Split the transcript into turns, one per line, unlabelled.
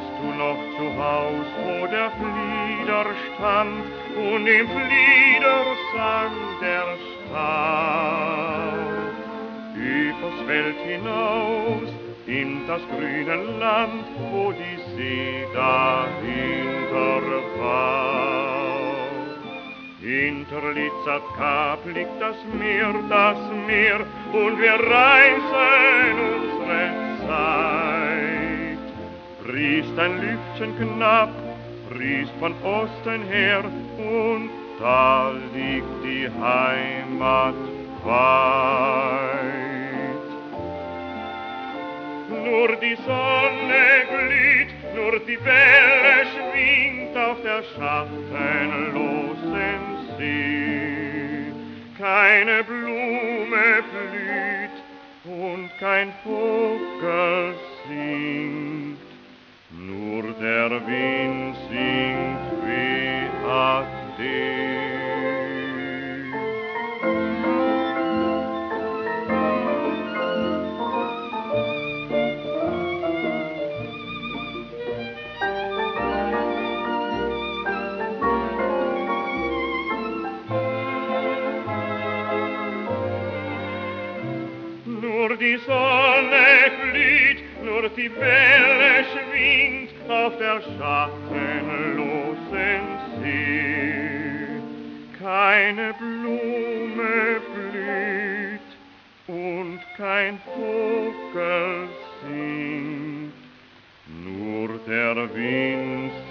Weißt du noch zu Haus, wo der Flieder stand und im Flieder sang der Star? Übers Feld hinaus, in das grüne Land, wo die See dahinter war. Hinter Lizard liegt das Meer, und wir reisen unsere Zeit. Briest ein Lüftchen knapp, briest von Osten her, und da liegt die Heimat weit. Nur die Sonne glüht, nur die Welle schwingt auf der schattenlosen See. Keine Blume blüht und kein Vogel singt, nur der Wind singt wie Ade. Nur die Sonne glüht, nur die Welle schwingt auf der schattenlosen See. Keine Blume blüht und kein Vogel singt, nur der Wind